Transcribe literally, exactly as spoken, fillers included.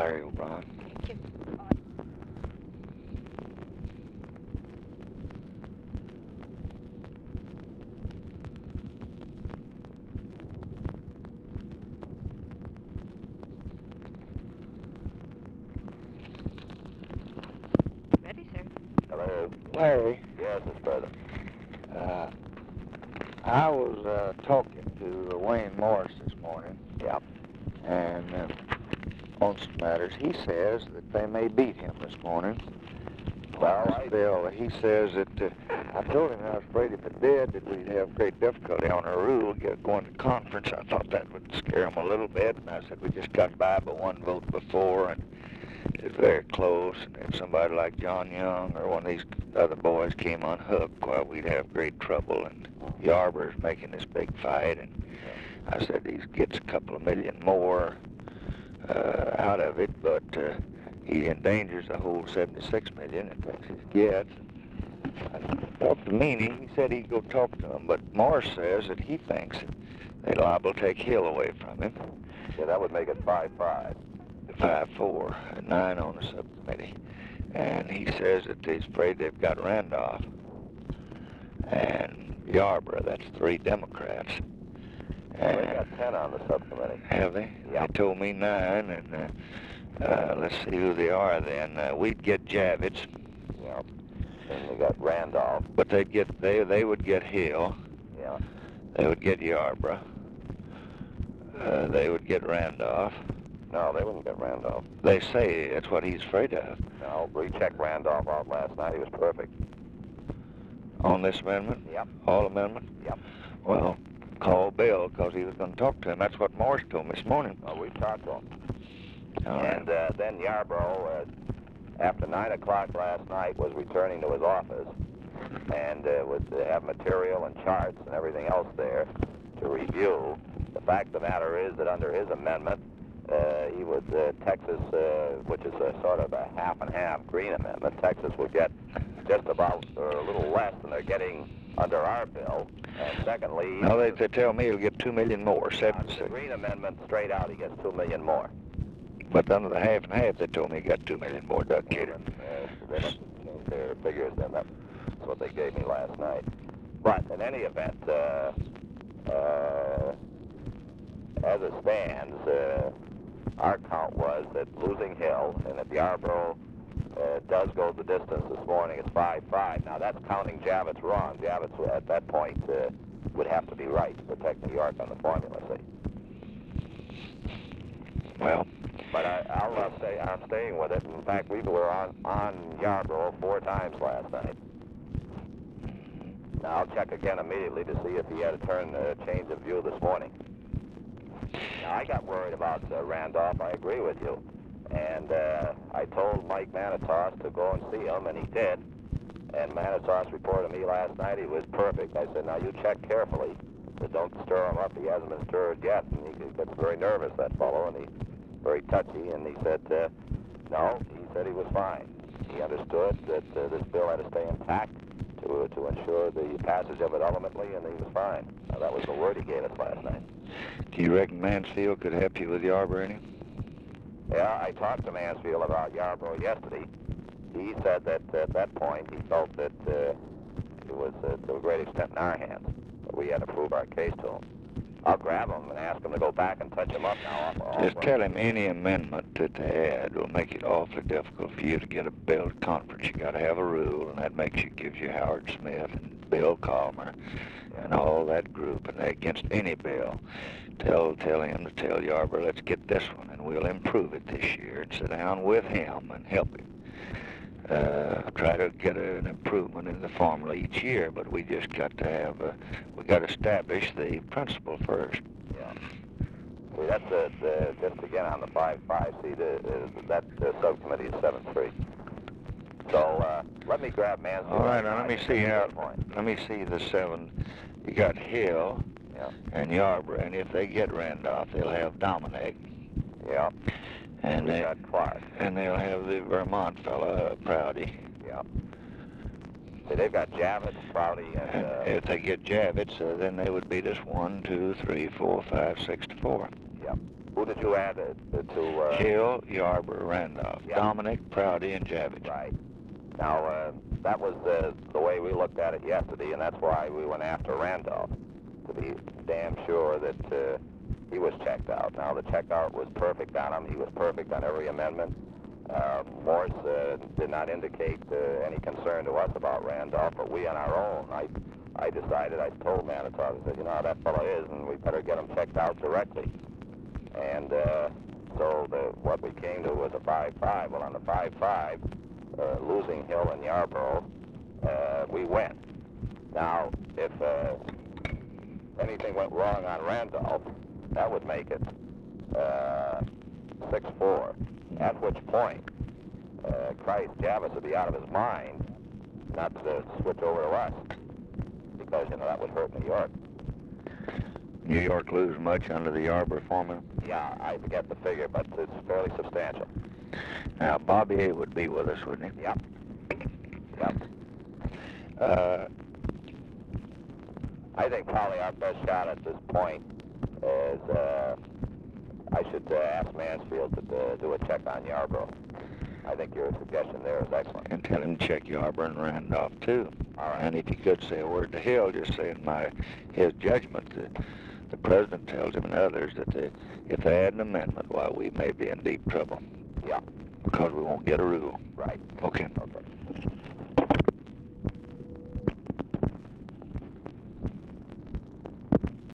Larry O'Brien. Ready, sir. Hello. Larry, Yes, Mister President. uh, I was uh, talking to Wayne Morris this morning. Yeah. And uh, on some matters, he says that they may beat him this morning. Well, On I- this bill, he says that, uh, I told him I was afraid if it did, that we'd have great difficulty on our rule, get going to conference. I thought that would scare him a little bit, and I said we just got by by one vote before, and it's very close, and if somebody like John Young or one of these other boys came unhooked, well, we'd have great trouble, and Yarber's making this big fight, and I said he gets a couple of million more uh, out of it, but uh, he endangers the whole seventy-six million that Texas gets. I talked to Meany. He said he'd go talk to him, but Morris says that he thinks that they're liable to take Hill away from him. Yeah, that would make it five five. Five four, nine on the subcommittee, and he says that he's afraid they've got Randolph and Yarborough. That's three Democrats. Well, they And got ten on the subcommittee. have they? Yeah. They told me nine, and uh, uh, let's see who they are then. Uh, we'd get Javits, Yeah. And they got Randolph. but they'd get they they would get Hill. Yeah. They would get Yarborough. Uh, they would get Randolph. No, they wouldn't get Randolph. They say that's what he's afraid of. No, we checked Randolph out last night. He was perfect. On this amendment? Yep. All amendment? Yep. Well, call Bill, because he was going to talk to him. That's what Morris told me this morning. Well, we talked to him. All right. And uh, then Yarborough, uh, after nine o'clock last night, was returning to his office and uh, would uh, have material and charts and everything else there to review. The fact of the matter is that under his amendment, uh, he would, uh, Texas, uh, which is a sort of a half and half green amendment, Texas would get just about or a little less than they're getting under our bill. And secondly, No, they, they tell me he'll get two million more, seven under the six. green amendment, straight out, he gets two million more. But under the half and half, they told me he got two million more, Doug Cater. Uh, they must have changed their figures then. That's what they gave me last night. But in any event, uh, uh, as it stands, uh, our count was that losing Hill, and if Yarborough uh, does go the distance this morning, it's five five. Now, that's counting Javits wrong. Javits, at that point, uh, would have to be right to protect New York on the formula, see. Well, But I, I'll uh, stay, I'm staying with it. In fact, we were on, on Yarborough four times last night. Now, I'll check again immediately to see if he had a turn, uh, change of view this morning. Now, I got worried about uh, Randolph. I agree with you. And uh, I told Mike Manitos to go and see him, and he did. And Manitos reported to me last night he was perfect. I said, now you check carefully. But don't stir him up. He hasn't been stirred yet. And he gets very nervous, that fellow, and he's very touchy. And he said, uh, no, he said he was fine. He understood that uh, this bill had to stay intact to, to ensure the passage of it ultimately, and he was fine. Now, that was the word he gave us last night. do you reckon Mansfield could help you with Yarborough any? Yeah, I talked to Mansfield about Yarborough yesterday. He said that at that point he felt that uh, it was uh, to a great extent in our hands. But we had to prove our case to him. I'll grab him and ask him to go back and touch him up now. Off, off Just tell him any amendment that they add will make it awfully difficult for you to get a bill to conference. You got to have a rule, and that makes you gives you Howard Smith and Bill Calmer and all that group, and they're against any bill. Tell tell him to tell Yarborough, let's get this one, and we'll improve it this year, and sit down with him and help him. Uh, try to get a, an improvement in the formula each year, but we just got to have, a, we got to establish the principle first. Yeah. See, that's uh, the, just again on the five five. See, the, uh, that uh, subcommittee is seven three. So uh, let me grab Mansfield. All right, now let me see how, Point. let me see the seven. You got Hill Yeah. and Yarborough, and if they get Randolph, they'll have Dominic. Yeah. And we they, got Clark. and they'll have the Vermont fella, uh, Prouty. Yeah. See, they've got Javits, Prouty, and... And Uh, if they get Javits, uh, then they would beat us one, two, three, four, five, six to four. yeah. Who did you add uh, to? Uh, Hill, Yarborough, Randolph, Yeah. Dominic, Prouty, and Javich. Right. Now, uh, that was uh, the way we looked at it yesterday, and that's why we went after Randolph, to be damn sure that uh, he was checked out. Now, the checkout was perfect on him. He was perfect on every amendment. Uh, Morse uh, did not indicate uh, any concern to us about Randolph, but we on our own, I, I decided, I told Manitou, I said, you know how that fellow is, and we better get him checked out directly. And uh, so the, what we came to was a five five. Well, on the five five, uh, losing Hill and Yarborough, uh, we win. Now, if uh, anything went wrong on Randolph, that would make it uh, six four. At which point, uh, Christ, Javis would be out of his mind not to switch over to us, because, you know, that would hurt New York. New York lose much under the Yarborough formula? Yeah, I forget the figure, but it's fairly substantial. Now, Bobby A would be with us, wouldn't he? Yep. Yep. Uh, I think probably our best shot at this point is uh, I should uh, ask Mansfield to uh, do a check on Yarborough. I think your suggestion there is excellent. and tell him to check Yarborough and Randolph, too. All right. And if he could say a word to Hill, just say in my, his judgment that the president tells him and others that they, if they add an amendment, why, we may be in deep trouble. Yeah. Because we won't get a rule. Right. Okay. Okay.